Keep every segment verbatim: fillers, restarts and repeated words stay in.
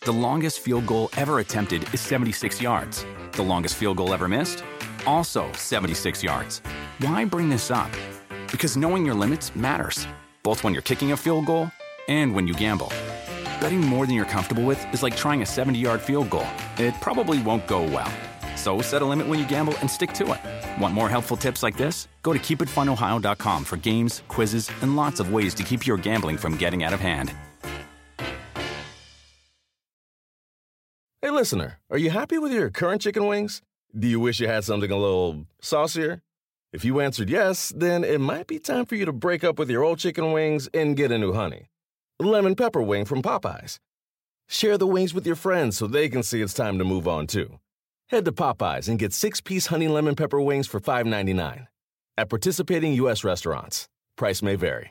The longest field goal ever attempted is seventy-six yards. The longest field goal ever missed? Also seventy-six yards. Why bring this up? Because knowing your limits matters, both when you're kicking a field goal and when you gamble. Betting more than you're comfortable with is like trying a seventy-yard field goal. It probably won't go well. So set a limit when you gamble and stick to it. Want more helpful tips like this? Go to keep it fun ohio dot com for games, quizzes, and lots of ways to keep your gambling from getting out of hand. Hey, listener, are you happy with your current chicken wings? Do you wish you had something a little saucier? If you answered yes, then it might be time for you to break up with your old chicken wings and get a new honey. Lemon pepper wing from Popeyes. Share the wings with your friends so they can see it's time to move on, too. Head to Popeyes and get six-piece honey lemon pepper wings for five ninety-nine. At participating U S restaurants. Price may vary.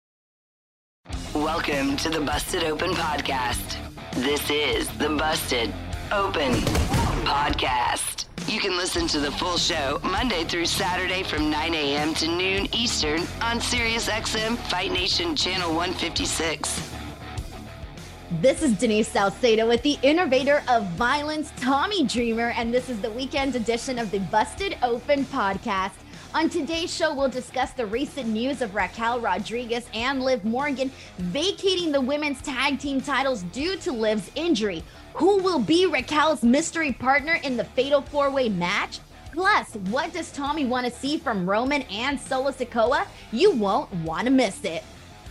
Welcome to the Busted Open Podcast. This is the Busted Open Podcast. You can listen to the full show Monday through Saturday from nine a.m. to noon Eastern on SiriusXM Fight Nation Channel one fifty-six. This is Denise Salcedo with the innovator of violence, Tommy Dreamer, and this is the weekend edition of the Busted Open Podcast. On today's show, we'll discuss the recent news of Raquel Rodriguez and Liv Morgan vacating the women's tag team titles due to Liv's injury. Who will be Raquel's mystery partner in the Fatal four-way match? Plus, what does Tommy want to see from Roman and Solo Sikoa? You won't want to miss it.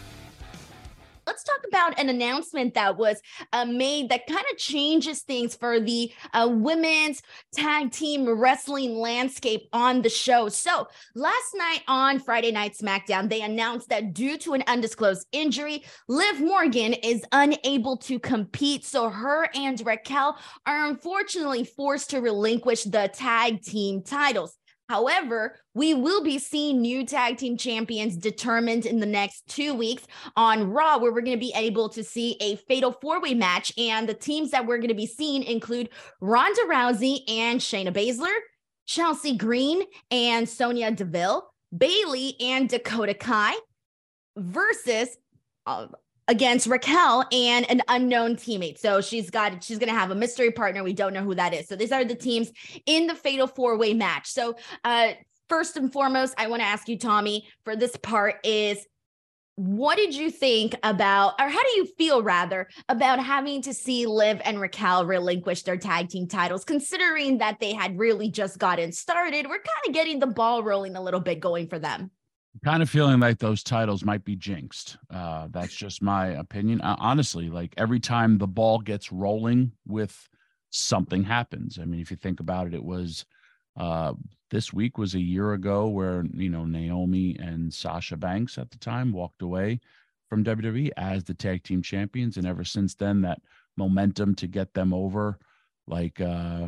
Let's talk about an announcement that was uh, made that kind of changes things for the uh, women's tag team wrestling landscape on the show. So last night on Friday Night SmackDown, they announced that due to an undisclosed injury, Liv Morgan is unable to compete. So her and Raquel are unfortunately forced to relinquish the tag team titles. However, we will be seeing new tag team champions determined in the next two weeks on Raw, where we're going to be able to see a fatal four-way match. And the teams that we're going to be seeing include Ronda Rousey and Shayna Baszler, Chelsea Green and Sonya Deville, Bayley and Dakota Kai versus uh, against Raquel and an unknown teammate. So she's got, she's going to have a mystery partner. We don't know who that is. So these are the teams in the fatal four-way match. So uh, first and foremost, I want to ask you, Tommy, for this part is, what did you think about, or how do you feel rather, about having to see Liv and Raquel relinquish their tag team titles, considering that they had really just gotten started? We're kind of getting the ball rolling a little bit going for them. Kind of feeling like those titles might be jinxed. Uh, that's just my opinion. Uh, honestly, like every time the ball gets rolling with something happens. I mean, if you think about it, it was uh, this week was a year ago where, you know, Naomi and Sasha Banks at the time walked away from W W E as the tag team champions. And ever since then, that momentum to get them over, like, uh,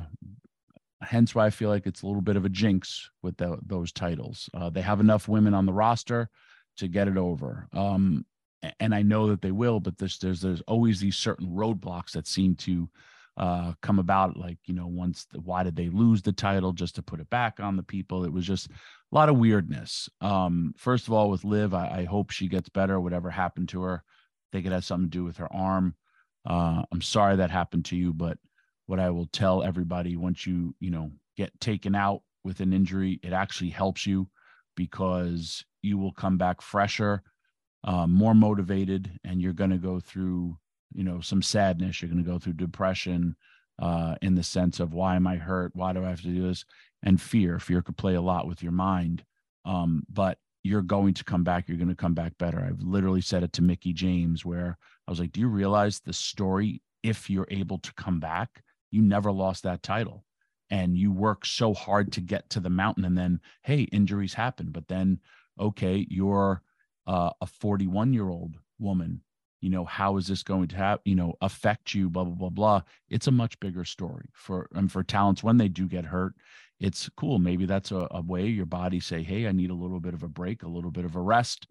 hence why I feel like it's a little bit of a jinx with the, those titles. Uh, they have enough women on the roster to get it over. Um, and I know that they will, but there's, there's, there's always these certain roadblocks that seem to uh, come about. Like, you know, once, the, why did they lose the title just to put it back on the people? It was just a lot of weirdness. Um, first of all, with Liv, I, I hope she gets better, whatever happened to her. I think it has something to do with her arm. Uh, I'm sorry that happened to you, but what I will tell everybody, once you, you know, get taken out with an injury, it actually helps you because you will come back fresher, uh, more motivated, and you're going to go through, you know, some sadness. You're going to go through depression uh, in the sense of, why am I hurt? Why do I have to do this? And fear. Fear could play a lot with your mind, um, but you're going to come back. You're going to come back better. I've literally said it to Mickie James, where I was like, do you realize the story? If you're able to come back, you never lost that title, and you work so hard to get to the mountain, and then, hey, injuries happen. But then, okay, you're uh, a forty-one year old woman, you know, how is this going to have, you know, affect you, blah, blah, blah, blah. It's a much bigger story for, and for talents when they do get hurt. It's cool. Maybe that's a, a way your body say, hey, I need a little bit of a break, a little bit of a rest.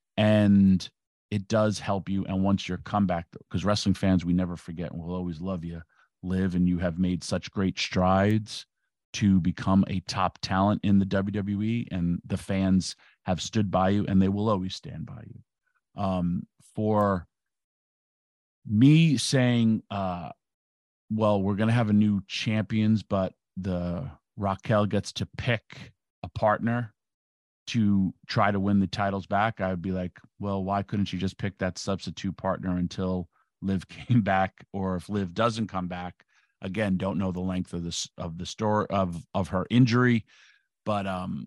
And it does help you. And once your comeback, because wrestling fans, we never forget, and we'll always love you, Liv, and you have made such great strides to become a top talent in the W W E, and the fans have stood by you, and they will always stand by you. Um, for me saying uh, well, we're going to have a new champions, but the Raquel gets to pick a partner to try to win the titles back, I would be like, well, why couldn't she just pick that substitute partner until Liv came back? Or if Liv doesn't come back, again, don't know the length of this of the story of of her injury, but um,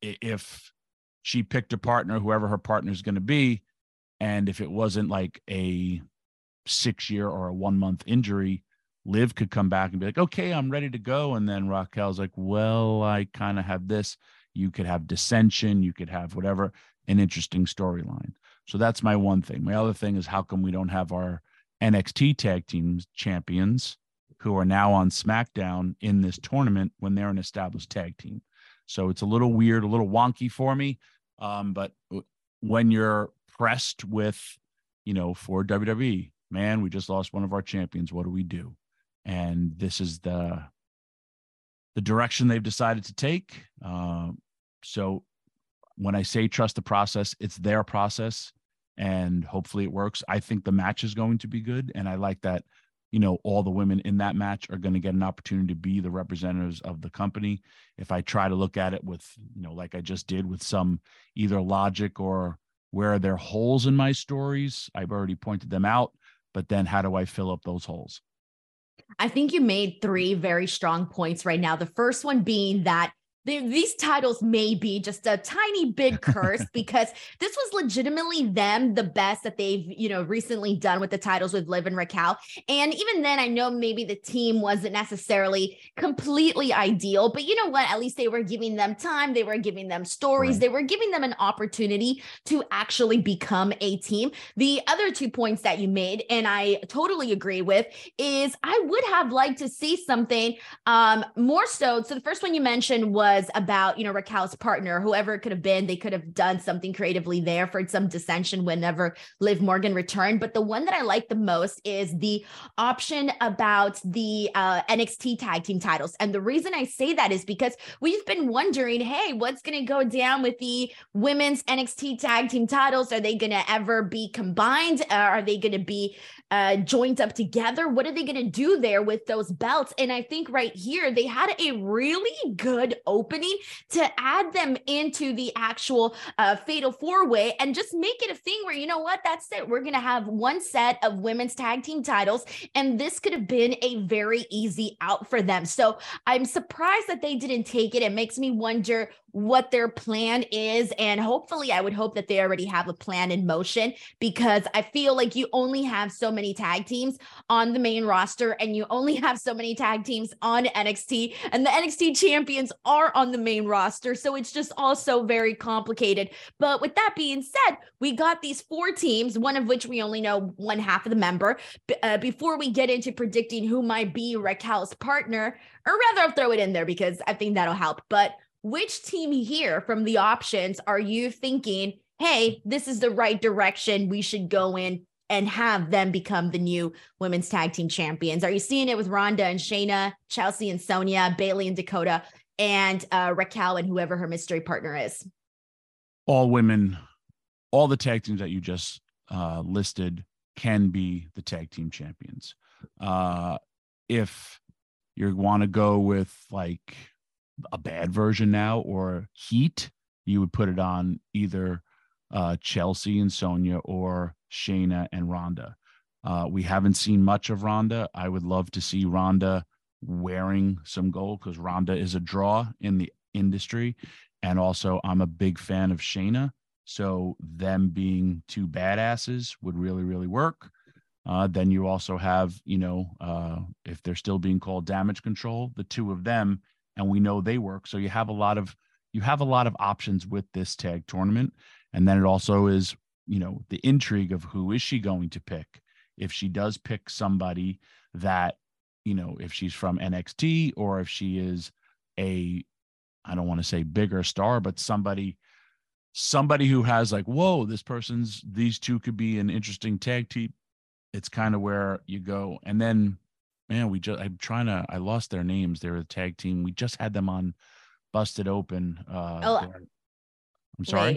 if she picked a partner, whoever her partner is going to be, and if it wasn't like a six year or a one month injury, Liv could come back and be like, okay, I'm ready to go. And then Raquel's like, well, I kind of have this. You could have dissension. You could have whatever, an interesting storyline. So that's my one thing. My other thing is, how come we don't have our N X T tag team champions who are now on SmackDown in this tournament when they're an established tag team? So it's a little weird, a little wonky for me. Um, but when you're pressed with, you know, for W W E, man, we just lost one of our champions. What do we do? And this is the the direction they've decided to take. Um, so when I say trust the process, it's their process, and hopefully it works. I think the match is going to be good, and I like that, you know, all the women in that match are going to get an opportunity to be the representatives of the company. If I try to look at it with, you know, like I just did, with some either logic or where are there holes in my stories, I've already pointed them out, but then how do I fill up those holes? I think you made three very strong points right now. The first one being that they, these titles may be just a tiny bit cursed because this was legitimately them, the best that they've, you know, recently done with the titles with Liv and Raquel. And even then, I know maybe the team wasn't necessarily completely ideal, but you know what? At least they were giving them time. They were giving them stories. Right. They were giving them an opportunity to actually become a team. The other two points that you made, and I totally agree with, is I would have liked to see something um, more so. So the first one you mentioned was about, you know, Raquel's partner, whoever it could have been. They could have done something creatively there for some dissension whenever Liv Morgan returned. But the one that I like the most is the option about the uh, N X T tag team titles. And the reason I say that is because we've been wondering, hey, what's going to go down with the women's N X T tag team titles? Are they going to ever be combined? Uh, are they going to be uh, joined up together? What are they going to do there with those belts? And I think right here, they had a really good opening to add them into the actual uh, Fatal Four-Way and just make it a thing where, you know what, that's it. We're going to have one set of women's tag team titles, and this could have been a very easy out for them. So I'm surprised that they didn't take it. It makes me wonder what their plan is. And hopefully I would hope that they already have a plan in motion, because I feel like you only have so many tag teams on the main roster, and you only have so many tag teams on N X T, and the N X T champions are on the main roster. So it's just also very complicated. But with that being said, we got these four teams, one of which we only know one half of the member. Uh, before we get into predicting who might be Raquel's partner, or rather I'll throw it in there because I think that'll help. But which team here from the options are you thinking, hey, this is the right direction we should go in and have them become the new women's tag team champions? Are you seeing it with Ronda and Shayna, Chelsea and Sonya, Bayley and Dakota, and uh, Raquel and whoever her mystery partner is? All women, all the tag teams that you just uh, listed can be the tag team champions. Uh, if you want to go with like a bad version now, or heat, you would put it on either uh, Chelsea and Sonya or Shayna and Ronda. Uh, we haven't seen much of Ronda. I would love to see Ronda wearing some gold, because Ronda is a draw in the industry. And also I'm a big fan of Shayna. So them being two badasses would really, really work. Uh, then you also have, you know, uh, if they're still being called Damage Control, the two of them, and we know they work. So you have a lot of, you have a lot of options with this tag tournament. And then it also is, you know, the intrigue of who is she going to pick? If she does pick somebody that, you know, if she's from N X T, or if she is a, I don't want to say bigger star, but somebody, somebody who has like, whoa, this person's, these two could be an interesting tag team. It's kind of where you go. And then, man, we just, I'm trying to, I lost their names. They're a tag team. We just had them on Busted Open. Uh, oh, I'm sorry. Wait.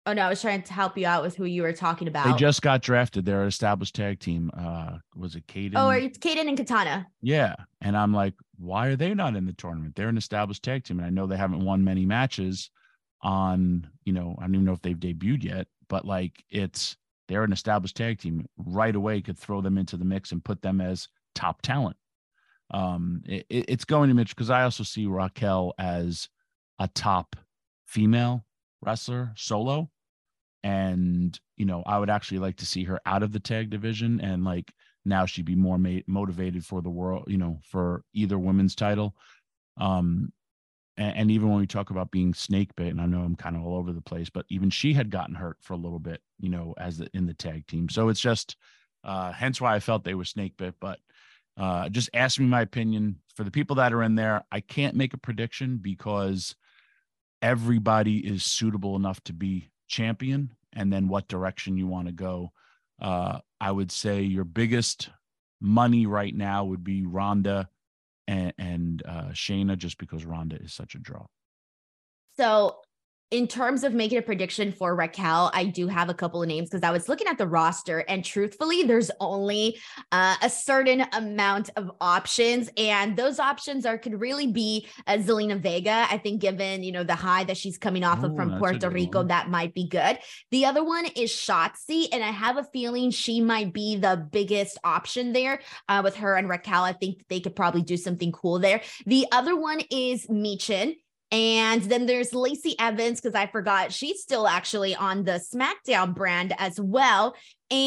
Oh, no, I was trying to help you out with who you were talking about. They just got drafted. They're an established tag team. Uh, was it Kaden? Oh, it's Kaden and Katana. Yeah. And I'm like, why are they not in the tournament? They're an established tag team. And I know they haven't won many matches on, you know, I don't even know if they've debuted yet, but like it's, they're an established tag team. Right away could throw them into the mix and put them as top talent. Um, it, it's going to Mitch because I also see Raquel as a top female wrestler solo. And, you know, I would actually like to see her out of the tag division and like now she'd be more ma- motivated for the world, you know, for either women's title. Um, and, and even when we talk about being snake bit, and I know I'm kind of all over the place, but even she had gotten hurt for a little bit, you know, as the, in the tag team. So it's just, uh, hence why I felt they were snake bit, but uh, just ask me my opinion for the people that are in there. I can't make a prediction because everybody is suitable enough to be champion, and then what direction you want to go. Uh, I would say your biggest money right now would be Ronda and, and uh, Shayna, just because Ronda is such a draw. So in terms of making a prediction for Raquel, I do have a couple of names because I was looking at the roster and truthfully, there's only uh, a certain amount of options. And those options are could really be uh, Zelina Vega. I think given, you know, the high that she's coming off Ooh, of from Puerto Rico, one. That might be good. The other one is Shotzi. And I have a feeling she might be the biggest option there uh, with her and Raquel. I think they could probably do something cool there. The other one is Michin. And then there's Lacey Evans, because I forgot she's still actually on the SmackDown brand as well.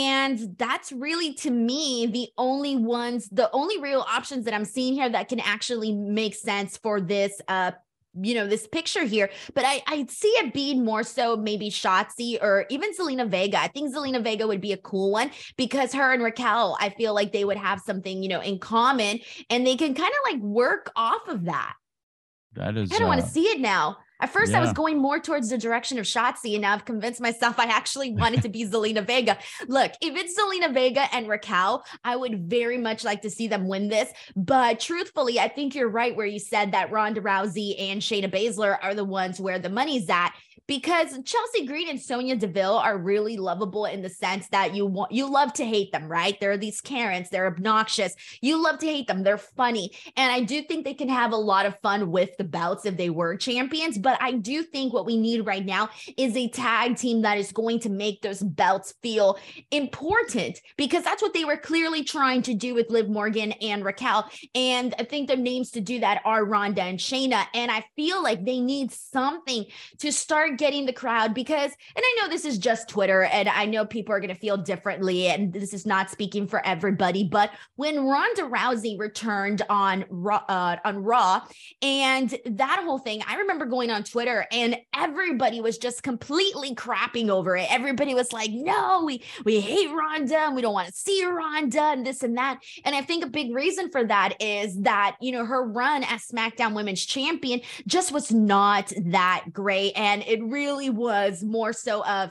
And that's really, to me, the only ones, the only real options that I'm seeing here that can actually make sense for this, uh, you know, this picture here. But I, I see it being more so maybe Shotzi or even Zelina Vega. I think Zelina Vega would be a cool one because her and Raquel, I feel like they would have something, you know, in common and they can kind of like work off of that. That is, I don't uh, want to see it now. At first, yeah. I was going more towards the direction of Shotzi, and now I've convinced myself I actually wanted to be Zelina Vega. Look, if it's Zelina Vega and Raquel, I would very much like to see them win this. But truthfully, I think you're right where you said that Ronda Rousey and Shayna Baszler are the ones where the money's at. Because Chelsea Green and Sonya Deville are really lovable in the sense that you want, you love to hate them, right? They're these Karens, they're obnoxious. You love to hate them. They're funny. And I do think they can have a lot of fun with the belts if they were champions. But I do think what we need right now is a tag team that is going to make those belts feel important because that's what they were clearly trying to do with Liv Morgan and Raquel. And I think the names to do that are Ronda and Shayna. And I feel like they need something to start getting the crowd because, and I know this is just Twitter and I know people are going to feel differently and this is not speaking for everybody, but when Ronda Rousey returned on Raw, uh, on Raw and that whole thing, I remember going on Twitter and everybody was just completely crapping over it. Everybody was like, no, we, we hate Ronda and we don't want to see Ronda and this and that. And I think a big reason for that is that, you know, her run as SmackDown Women's Champion just was not that great. And it really was more so of,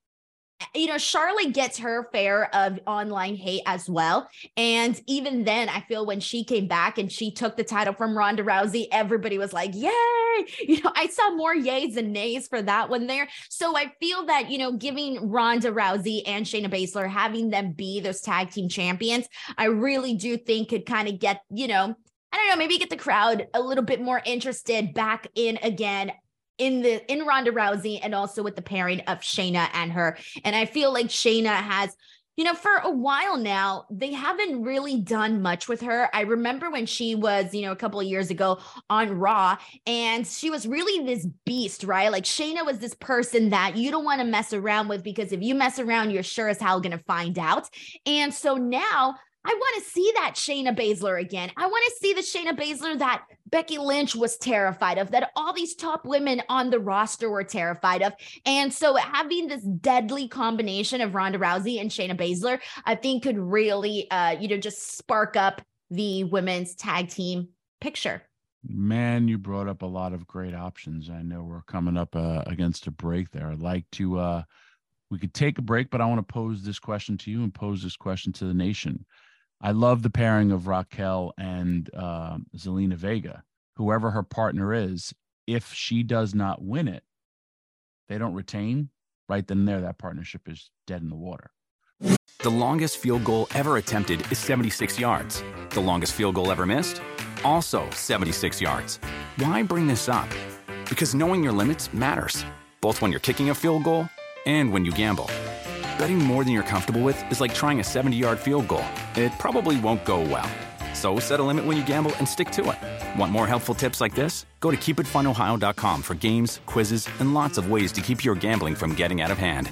you know, Charlotte gets her fair of online hate as well. And even then, I feel when she came back and she took the title from Ronda Rousey, everybody was like, yay. You know, I saw more yays than nays for that one there. So I feel that, you know, giving Ronda Rousey and Shayna Baszler, having them be those tag team champions, I really do think could kind of get, you know, I don't know, maybe get the crowd a little bit more interested back in again in the in Ronda Rousey and also with the pairing of Shayna and her. And I feel like Shayna has, you know, for a while now, they haven't really done much with her. I remember when she was, you know, a couple of years ago on Raw and she was really this beast, right? Like Shayna was this person that you don't want to mess around with because if you mess around, you're sure as hell going to find out. And so now I want to see that Shayna Baszler again. I want to see the Shayna Baszler that Becky Lynch was terrified of, that all these top women on the roster were terrified of. And so having this deadly combination of Ronda Rousey and Shayna Baszler, I think could really, uh, you know, just spark up the women's tag team picture. Man, you brought up a lot of great options. I know we're coming up uh, against a break there. I'd like to, uh, we could take a break, but I want to pose this question to you and pose this question to the nation. I love the pairing of Raquel and uh, Zelina Vega. Whoever her partner is, if she does not win it, they don't retain. right then and there, that partnership is dead in the water. The longest field goal ever attempted is seventy-six yards. The longest field goal ever missed? Also seventy-six yards. Why bring this up? Because knowing your limits matters, both when you're kicking a field goal and when you gamble. Betting more than you're comfortable with is like trying a seventy-yard field goal. It probably won't go well. So set a limit when you gamble and stick to it. Want more helpful tips like this? Go to keep it fun ohio dot com for games, quizzes, and lots of ways to keep your gambling from getting out of hand.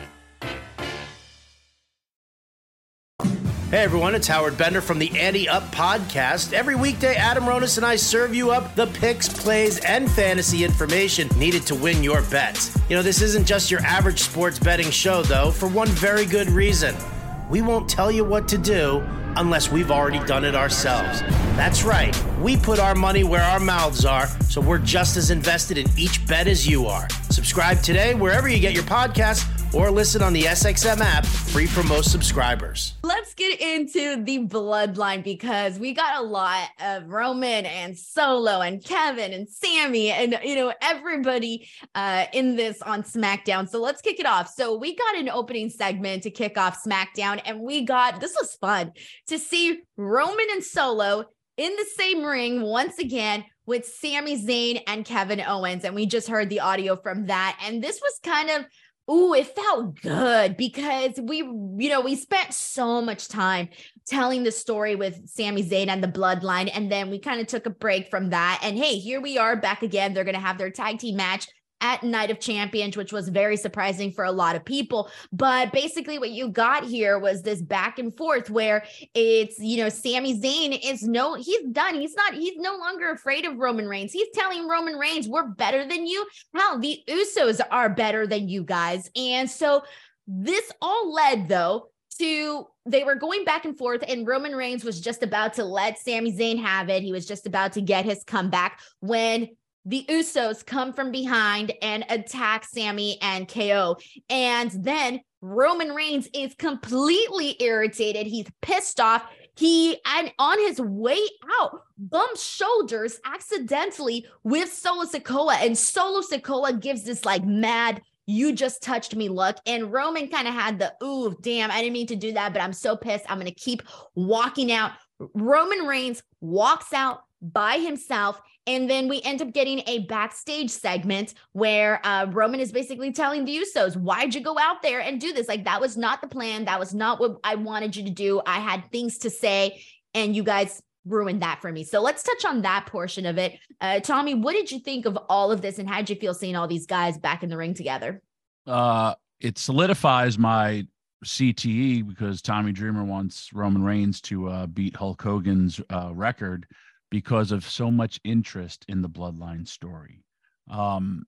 Hey everyone, it's Howard Bender from the Ante Up Podcast. Every weekday, Adam Ronis and I serve you up the picks, plays, and fantasy information needed to win your bets. You know, this isn't just your average sports betting show, though, for one very good reason. We won't tell you what to do unless we've already done it ourselves. That's right, we put our money where our mouths are, so we're just as invested in each bet as you are. Subscribe today wherever you get your podcasts, or listen on the S X M app, free for most subscribers. Let's get into the bloodline, because we got a lot of Roman and Solo and Kevin and Sami and, you know, everybody uh, in this on SmackDown. So let's kick it off. So we got an opening segment to kick off SmackDown, and we got, this was fun to see Roman and Solo in the same ring once again with Sami Zayn and Kevin Owens. And we just heard the audio from that. And this was kind of, ooh, it felt good, because we, you know, we spent so much time telling the story with Sami Zayn and the bloodline. And then we kind of took a break from that. And hey, here we are back again. They're going to have their tag team match at Night of Champions, which was very surprising for a lot of people. But basically what you got here was this back and forth where it's, you know, Sami Zayn is no, he's done. He's not, he's no longer afraid of Roman Reigns. He's telling Roman Reigns, we're better than you. Hell, the Usos are better than you guys. And so this all led, though, to, they were going back and forth, and Roman Reigns was just about to let Sami Zayn have it. He was just about to get his comeback when the Usos come from behind and attack Sami and K O. And then Roman Reigns is completely irritated. He's pissed off. He, and on his way out, bumps shoulders accidentally with Solo Sikoa. And Solo Sikoa gives this like mad, you just touched me look. And Roman kind of had the, ooh, damn, I didn't mean to do that, but I'm so pissed. I'm going to keep walking out. Roman Reigns walks out by himself. And then we end up getting a backstage segment where uh, Roman is basically telling the Usos, why'd you go out there and do this? Like, that was not the plan. That was not what I wanted you to do. I had things to say, and you guys ruined that for me. So let's touch on that portion of it. Uh, Tommy, what did you think of all of this, and how'd you feel seeing all these guys back in the ring together? Uh, it solidifies my C T E, because Tommy Dreamer wants Roman Reigns to uh, beat Hulk Hogan's uh, record, because of so much interest in the bloodline story. Um,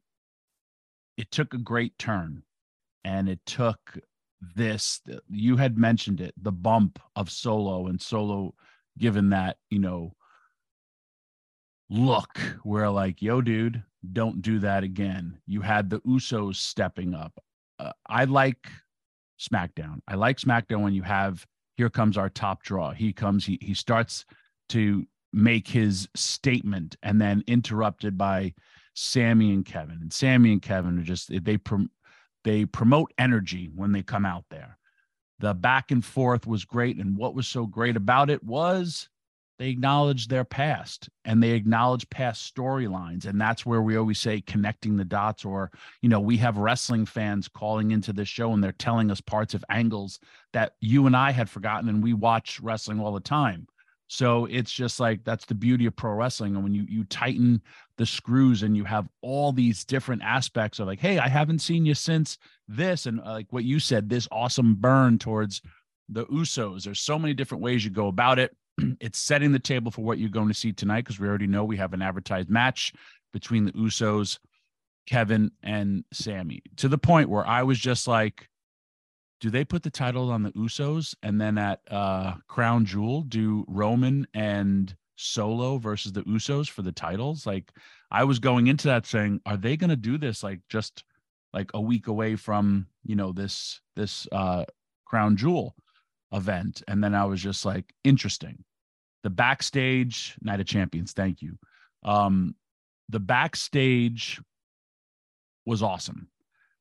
it took a great turn, and it took this, you had mentioned it, the bump of Solo, and Solo given that, you know, look where like, yo, dude, don't do that again. You had the Usos stepping up. Uh, I like SmackDown. I like SmackDown when you have, here comes our top draw. He comes, he, he starts to make his statement, and then interrupted by Sami and Kevin. And Sami and Kevin are just, they prom- they promote energy when they come out there. The back and forth was great, and what was so great about it was they acknowledged their past, and they acknowledged past storylines. And that's where we always say connecting the dots, or, you know, we have wrestling fans calling into this show, and they're telling us parts of angles that you and I had forgotten, and we watch wrestling all the time. So it's just like, that's the beauty of pro wrestling. And when you, you tighten the screws, and you have all these different aspects of like, hey, I haven't seen you since this. And uh, like what you said, this awesome burn towards the Usos. There's so many different ways you go about it. It's setting the table for what you're going to see tonight, because we already know we have an advertised match between the Usos, Kevin, and Sami, to the point where I was just like, do they put the title on the Usos, and then at uh, Crown Jewel, do Roman and Solo versus the Usos for the titles? Like, I was going into that saying, are they going to do this like just like a week away from, you know, this this uh, Crown Jewel event? And then I was just like, interesting. The backstage Night of Champions, thank you. Um, the backstage was awesome.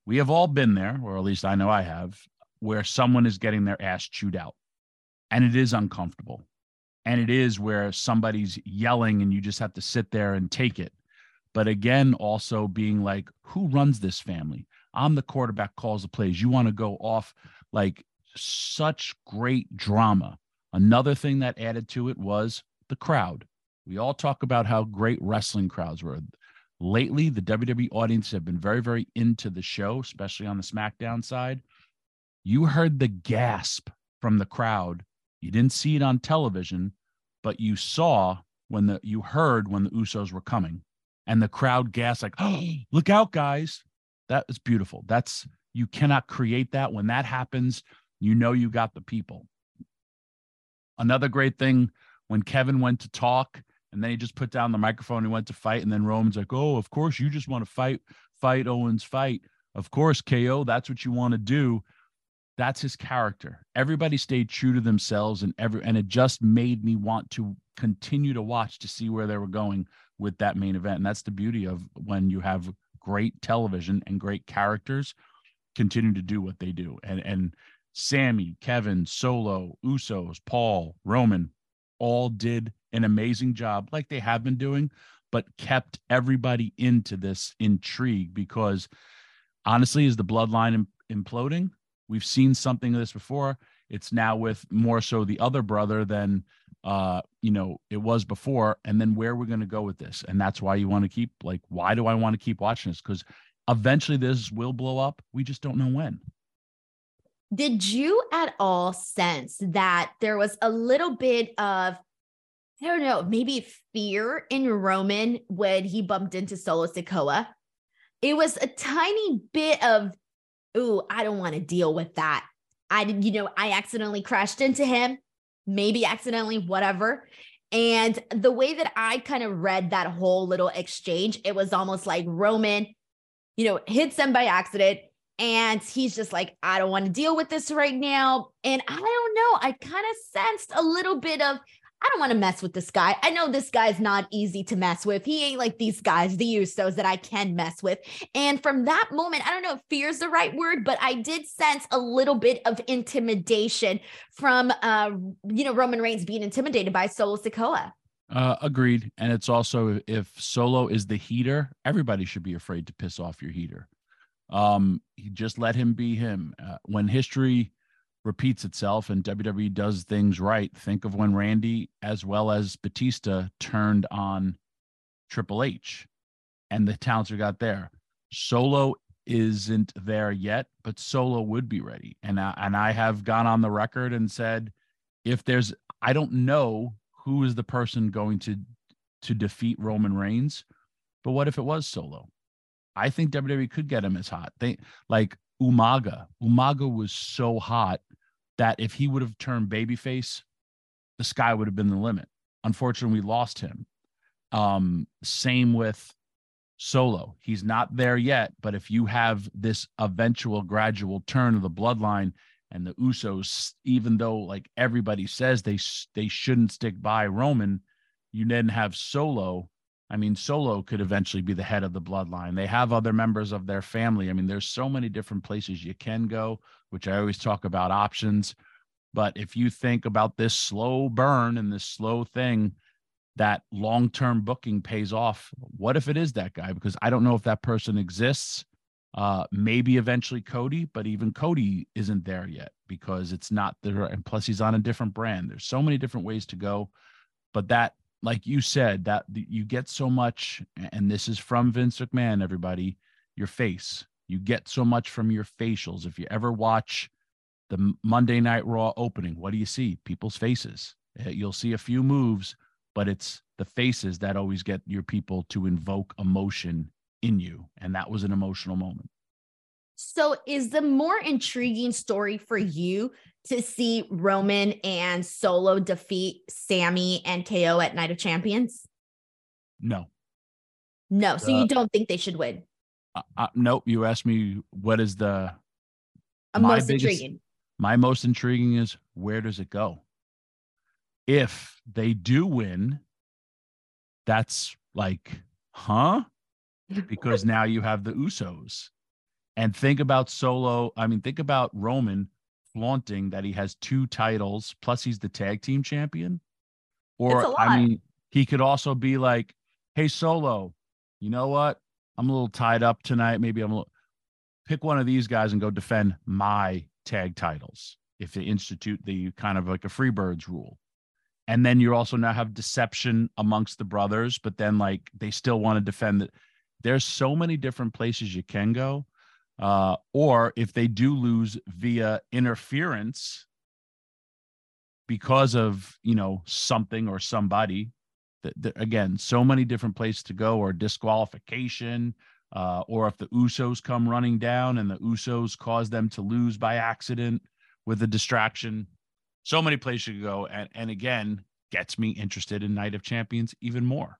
We have all been there, or at least I know I have, where someone is getting their ass chewed out. And it is uncomfortable. And it is where somebody's yelling and you just have to sit there and take it. But again, also being like, who runs this family? I'm the quarterback, calls the plays. You want to go off, like, such great drama. Another thing that added to it was the crowd. We all talk about how great wrestling crowds were. Lately, the W W E audience have been very, very into the show, especially on the SmackDown side. You heard the gasp from the crowd. You didn't see it on television, but you saw when the you heard when the Usos were coming, and the crowd gasped like, "Oh, look out, guys!" That is beautiful. That's you cannot create that. When that happens, you know you got the people. Another great thing when Kevin went to talk, and then he just put down the microphone and went to fight, and then Roman's like, "Oh, of course you just want to fight, fight Owens, fight. Of course, K O, that's what you want to do." That's his character. Everybody stayed true to themselves, and every and it just made me want to continue to watch to see where they were going with that main event. And that's the beauty of when you have great television and great characters continue to do what they do. And and Sammy, Kevin, Solo, Usos, Paul, Roman, all did an amazing job like they have been doing, but kept everybody into this intrigue because honestly, is the bloodline imploding? We've seen something of this before. It's now with more so the other brother than, uh, you know, it was before. And then where we're going to go with this. And that's why you want to keep, like, why do I want to keep watching this? Because eventually this will blow up. We just don't know when. Did you at all sense that there was a little bit of, I don't know, maybe fear in Roman when he bumped into Solo Sikoa? It was a tiny bit of, ooh, I don't want to deal with that. I did, you know, I accidentally crashed into him, maybe accidentally, whatever. And the way that I kind of read that whole little exchange, it was almost like Roman, you know, hits them by accident. And he's just like, I don't want to deal with this right now. And I don't know, I kind of sensed a little bit of, I don't want to mess with this guy. I know this guy's not easy to mess with. He ain't like these guys, the Usos, that I can mess with. And from that moment, I don't know if fear is the right word, but I did sense a little bit of intimidation from, uh, you know, Roman Reigns being intimidated by Solo Sikoa. Uh, agreed. And it's also, if Solo is the heater, everybody should be afraid to piss off your heater. Um, he just let him be him. Uh, when history repeats itself and W W E does things right, think of when Randy as well as Batista turned on Triple H and the talents we got there. Solo isn't there yet, but Solo would be ready. And I, and I have gone on the record and said, if there's, I don't know who is the person going to, to defeat Roman Reigns, but what if it was Solo? I think W W E could get him as hot. They like Umaga. Umaga was so hot that if he would have turned babyface, the sky would have been the limit. Unfortunately, we lost him. Um, same with Solo. He's not there yet, but if you have this eventual gradual turn of the bloodline and the Usos, even though like everybody says they they shouldn't stick by Roman, you then have Solo. I mean, Solo could eventually be the head of the bloodline. They have other members of their family. I mean, there's so many different places you can go, which I always talk about options. But if you think about this slow burn and this slow thing, that long-term booking pays off. What if it is that guy? Because I don't know if that person exists. Uh, maybe eventually Cody, but even Cody isn't there yet because it's not there. And plus he's on a different brand. There's so many different ways to go, but that, like you said, that you get so much, and this is from Vince McMahon, everybody, your face. You get so much from your facials. If you ever watch the Monday Night Raw opening, what do you see? People's faces. You'll see a few moves, but it's the faces that always get your people to invoke emotion in you. And that was an emotional moment. So is the more intriguing story for you to see Roman and Solo defeat Sammy and K O at Night of Champions? No. No. So uh, you don't think they should win? Uh, uh, nope. You asked me what is the Uh, most biggest, intriguing. My most intriguing is where does it go? If they do win, that's like, huh? Because now you have the Usos. And think about Solo. I mean, think about Roman flaunting that he has two titles, plus he's the tag team champion. Or, I mean, he could also be like, hey, Solo, you know what? I'm a little tied up tonight. Maybe I'm a little... Pick one of these guys and go defend my tag titles if they institute the kind of like a Freebirds rule. And then you also now have deception amongst the brothers, but then like they still want to defend it. There's so many different places you can go. Uh, or if they do lose via interference because of, you know, something or somebody, that, that again, so many different places to go, or disqualification, uh, or if the Usos come running down and the Usos cause them to lose by accident with a distraction. So many places you go. And, and again, gets me interested in Night of Champions even more.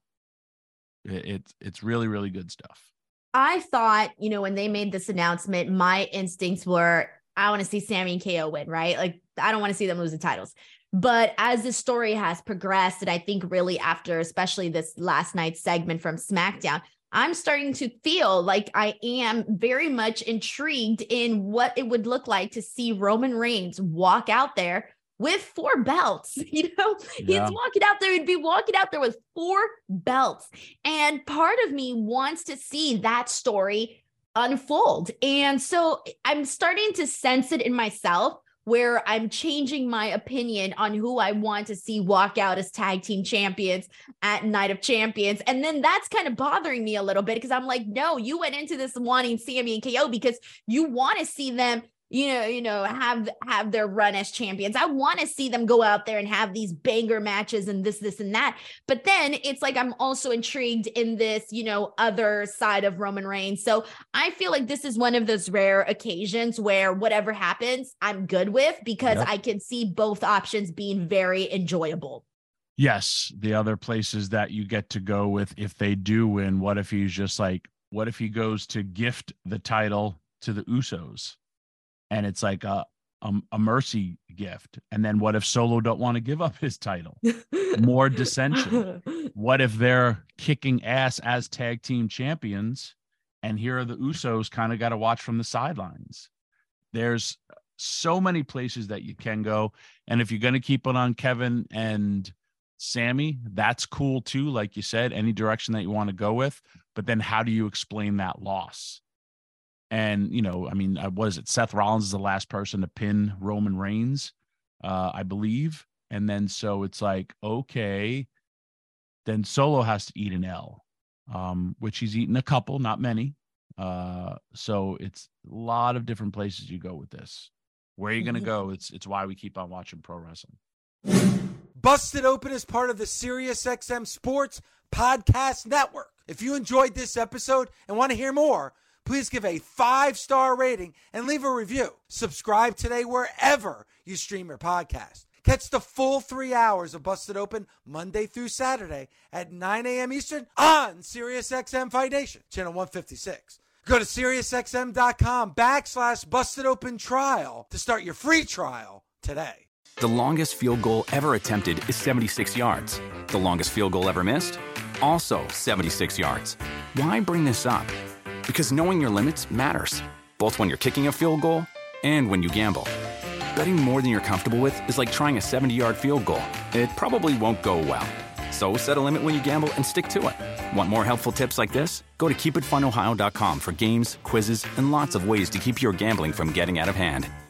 It, it's, it's really, really good stuff. I thought, you know, when they made this announcement, my instincts were, I want to see Sami and K O win, right? Like, I don't want to see them lose the titles. But as the story has progressed, and I think really after, especially this last night's segment from SmackDown, I'm starting to feel like I am very much intrigued in what it would look like to see Roman Reigns walk out there with four belts. You know, yeah. He's walking out there, he'd be walking out there with four belts. And part of me wants to see that story unfold. And so I'm starting to sense it in myself, where I'm changing my opinion on who I want to see walk out as tag team champions at Night of Champions. And then that's kind of bothering me a little bit, because I'm like, no, you went into this wanting Sami and K O because you want to see them, you know, you know, have, have their run as champions. I want to see them go out there and have these banger matches and this, this, and that. But then it's like, I'm also intrigued in this, you know, other side of Roman Reigns. So I feel like this is one of those rare occasions where whatever happens, I'm good with, because yep. I can see both options being very enjoyable. Yes. The other places that you get to go with, if they do win, what if he's just like, what if he goes to gift the title to the Usos? And it's like a, a, a mercy gift. And then what if Solo don't want to give up his title? More dissension. What if they're kicking ass as tag team champions, and here are the Usos kind of got to watch from the sidelines? There's so many places that you can go. And if you're going to keep it on Kevin and Sami, that's cool too. Like you said, any direction that you want to go with. But then how do you explain that loss? And, you know, I mean, what is it? Seth Rollins is the last person to pin Roman Reigns, uh, I believe. And then so it's like, okay, then Solo has to eat an L, um, which he's eaten a couple, not many. Uh, so it's a lot of different places you go with this. Where are you going to go? It's it's why we keep on watching pro wrestling. Busted Open is part of the SiriusXM Sports Podcast Network. If you enjoyed this episode and want to hear more, please give a five-star rating and leave a review. Subscribe today wherever you stream your podcast. Catch the full three hours of Busted Open Monday through Saturday at nine a.m. Eastern on SiriusXM Fight Nation, channel one fifty-six. Go to SiriusXM.com backslash Busted Open Trial to start your free trial today. The longest field goal ever attempted is seventy-six yards. The longest field goal ever missed? Also seventy-six yards. Why bring this up? Because knowing your limits matters, both when you're kicking a field goal and when you gamble. Betting more than you're comfortable with is like trying a seventy-yard field goal. It probably won't go well. So set a limit when you gamble and stick to it. Want more helpful tips like this? Go to keep it fun ohio dot com for games, quizzes, and lots of ways to keep your gambling from getting out of hand.